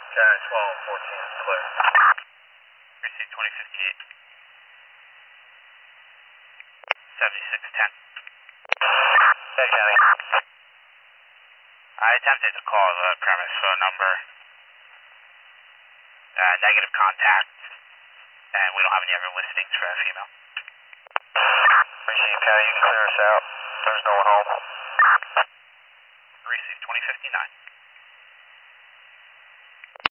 12, 14 is clear. Received 2058. 7610. Hey, County. I attempted to call the premise phone number. Negative contact. And we don't have any other listings for that female. Received, County. You can clear us out. There's no one home. Received 2059.